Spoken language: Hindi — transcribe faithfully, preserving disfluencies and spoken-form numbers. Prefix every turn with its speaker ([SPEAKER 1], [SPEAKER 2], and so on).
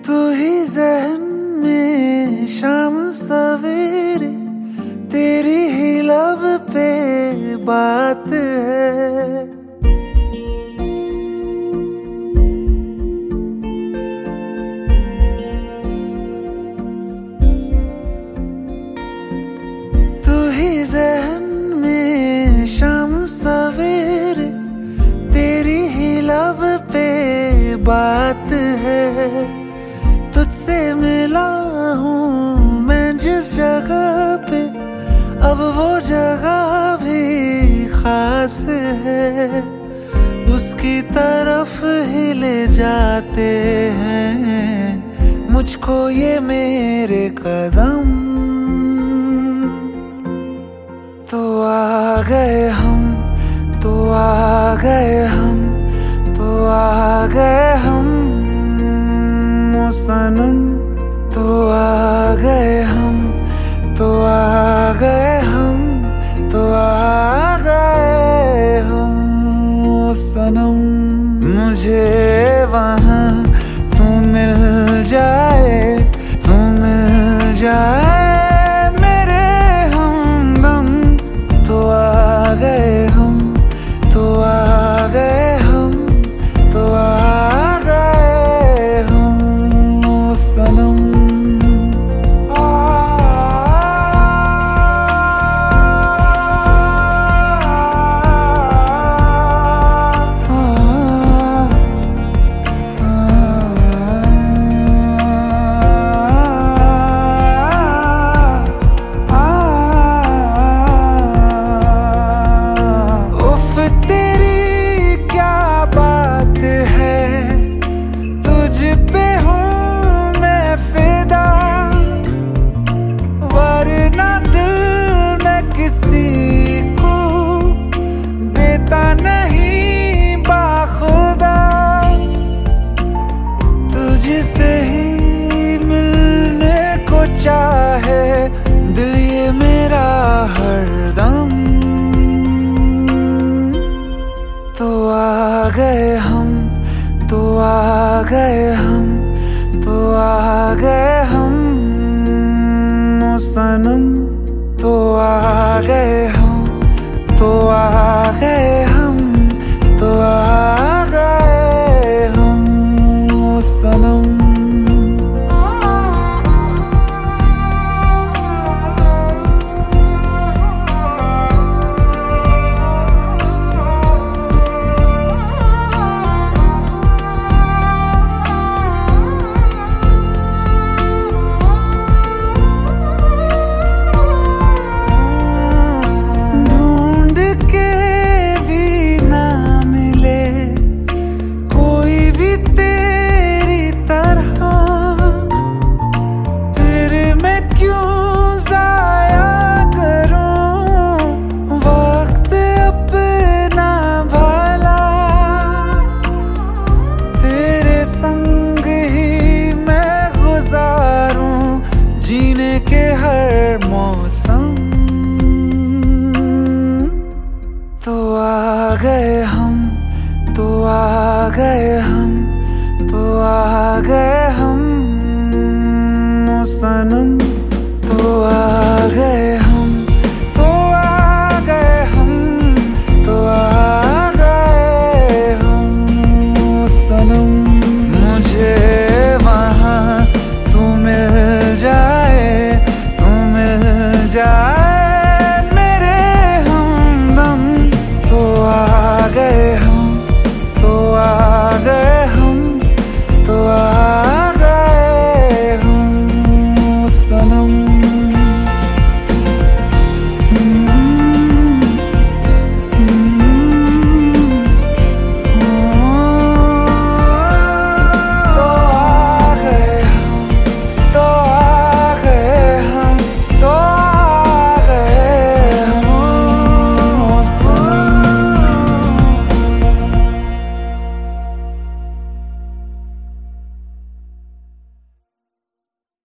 [SPEAKER 1] तू ही ज़हन में शाम सवेरे, तेरी ही लब पे बात है। तू ही ज़हन में शाम सवेरे, तेरी ही लब पे बात है। तुझसे मिला हूँ मैं जिस जगह पे, अब वो जगह भी खास है। उसकी तरफ ही ले जाते हैं मुझको ये मेरे कदम। तो आ गए हम, तो आ गए हम, तो आ गए हम ओ सनम। तो आ गए हम, तो आ गए हम, तो आ गए हम ओ सनम। मुझे वहाँ तू मिल जाए, तू मिल जाए मेरे हमदम। तो आ गए हम, तो आ गए हम, तो आ गए हम ओ सनम। किसी को देता नहीं बाखुदा, तुझसे ही मिलने को चाहे दिल ये मेरा हरदम। तो आ गए हम, तो आ गए हम, तो आ गए हम ओ सनम। तो आ गए हम, तो आ गए हम, तो आ गए हम ओ सनम। जीने के हर मौसम